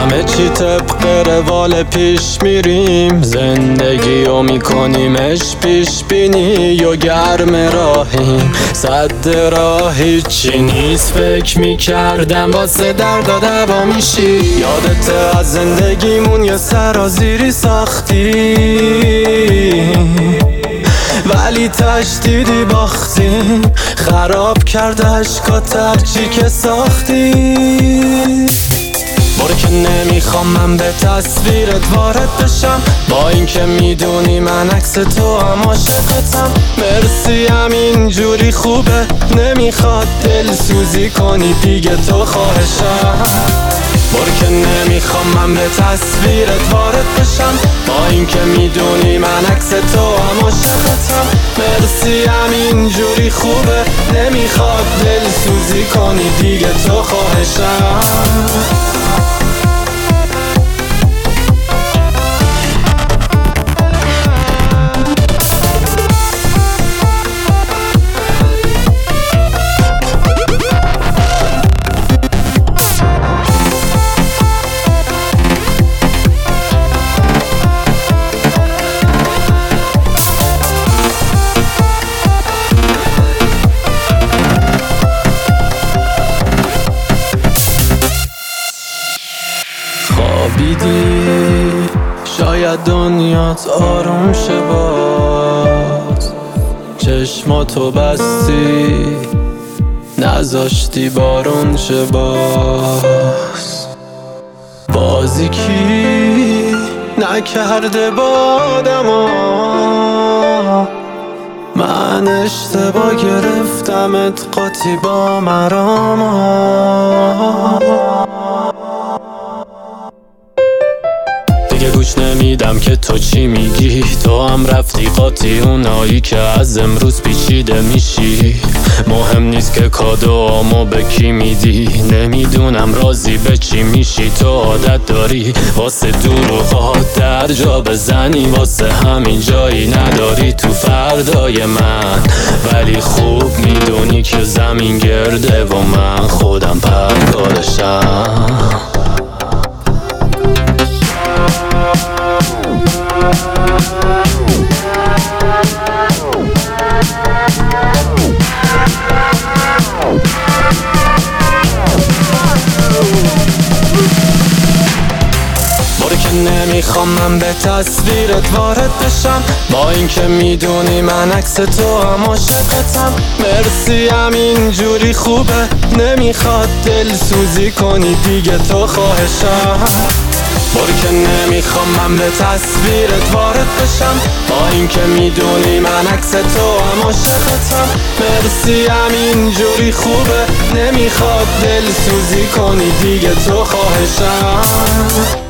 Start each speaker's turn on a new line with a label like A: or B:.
A: همه چی طبق روال پیش میریم، زندگیو میکنیمش پیش بینی و گرم راهیم، صد راه چی نیست. فکر میکردم واسه درد و دوا میشی، یادت از زندگیمون یه سرازیری ساختی ولی تشدیدی باختیم، خراب کرده عشقات هرچی که ساختی. برو که نمیخوام من به تصویرت وارد بشم، با این که میدونی من عکس تو هم عاشقتم. مرسی همین جوری خوبه، نمیخواد دلسوزی کنی دیگه تو خواهشم. برو که نمیخوام من به تصویرت وارد بشم، با این که میدونی من عکس تو هم عاشقتم. مرسی همین جوری خوبه، نمیخواد دلسوزی کنی دیگه تو خواهشم. خوابیدی شاید دنیات آروم شه باز، چشماتو بستی نذاشتی بارون شه باز. بازی کی نکرده با آدما، من اشتباه گرفتمت قاطی با مراما. دیگه گوش نمیدم که تو چی میگی، تو هم رفتی قاطی اونایی که از امروز پیچیده میشی. مهم نیست که کادوامو به کی میدی، نمیدونم راضی به چی میشی. تو عادت داری واسه دروغات در جا بزنی، واسه همین جایی نداری تو فردای من. ولی خوب میدونی که زمین گرده و من خودم پرگارشم. نمیخوام من به تصویرت وارد بشم، با این که میدونی من عکس تو هم عاشقتم. مرسی همین جوری خوبه، نمیخواد دلسوزی کنی دیگه تو خواهشم. برو که نمیخوام من به تصویرت وارد بشم، با این که میدونی من عکس تو هم عاشقتم. مرسی همین جوری خوبه، نمیخواد دلسوزی کنی دیگه تو خواهشم.